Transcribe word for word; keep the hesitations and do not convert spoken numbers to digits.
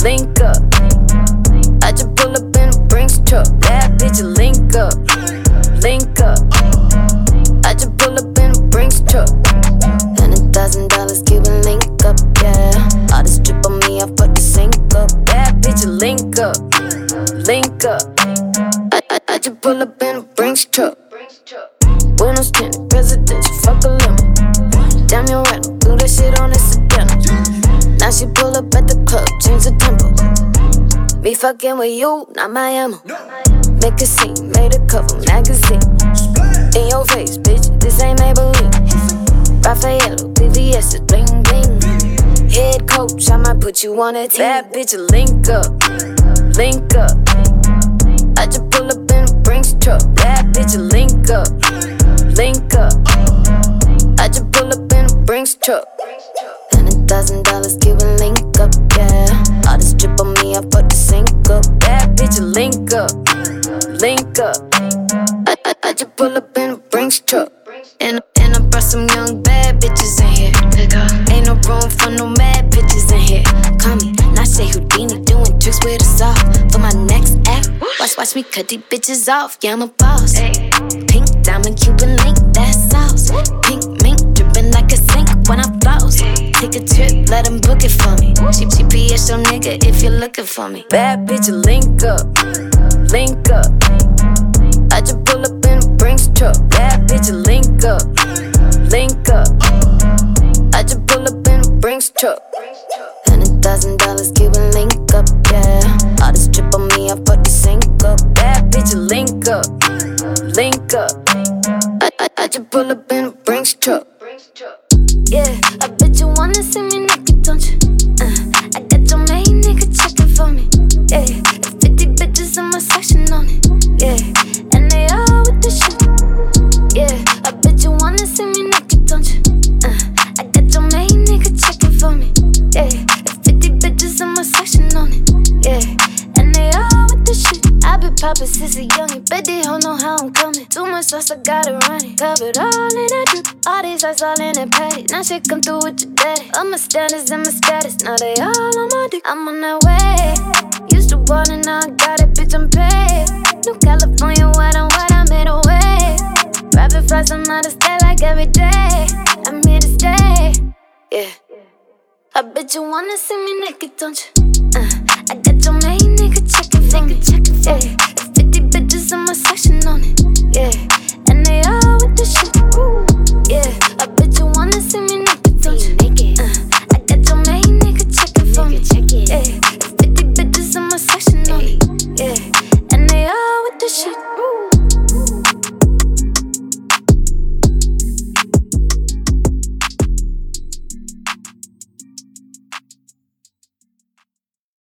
link up. I just pull up in a Brinks truck. Bad bitch, link up, link up. I just pull up in a Brinks truck. Hundred thousand dollars, Cuban link up, yeah. All this drip on me, I fuck the sink up. Bad bitch, link up, link up. I, I, I just pull up in a Brinks truck. Buenos tinted, presidential, fuck a limo. Damn, you right, do that shit on incidental. Now she pull up at the club, change the tempo. Me fucking with you, not my ammo. Make a scene, made a cover magazine. In your face, bitch, this ain't Maybelline. Raffaello, B V S is bling bling. Head coach, I might put you on a team. Bad bitch, link up, link up. I just pull up in a Brinks truck. Bad bitch, link up, link up. I just pull up in a Brinks truck. Hundred thousand dollars, Cuban link up, yeah. All this drip on me, I fuck the sink up. Bad bitch, link up, link up. I, I, I just pull up in a Brinks truck. And, and I brought some young bad bitches in here. Ain't no room for no mad bitches in here. Call me, not say Houdini, doing tricks with a saw. For my next act, watch, watch me cut these bitches off. Yeah, I'm a boss. Pink diamond, Cuban link, that's sauce. Pink mink, dripping like a sink when I floss. Take a trip, let him book it for me. She G P S your nigga if you're looking for me. Bad bitch, link up, link up. I just pull up in a Brinks truck. Bad bitch, link up, link up. I just pull up in a Brinks truck. Hundred thousand dollars, Cuban link up, yeah. All this drip on me, I fuck the sink up. Bad bitch, link up, link up. I, I, I just pull up in a Brinks truck. Yeah, I bet you wanna see me naked, don't you? Uh, I got your main nigga checking for me. Yeah, fifty bitches in my section on it. Yeah, and they all with the shit. Yeah, I bet you wanna see me naked, don't you? Uh, I got your main nigga checking for me. Yeah, fifty bitches in my section on it. Yeah, and they all with the shit. I been poppin' since a youngin', bet they don't know how I'm coming. Too much sauce, I gotta run it. Covered all in that drip, all these eyes all in that patty. Now shit come through with your daddy. All my standards and my status, now they all on my dick. I'm on that way. Used to want it, now I got it, bitch, I'm paid. New California, white on white, I made a way. Rapid flies, I'm out of state like every day. I'm here to stay, yeah. I bet you wanna see me naked, don't you?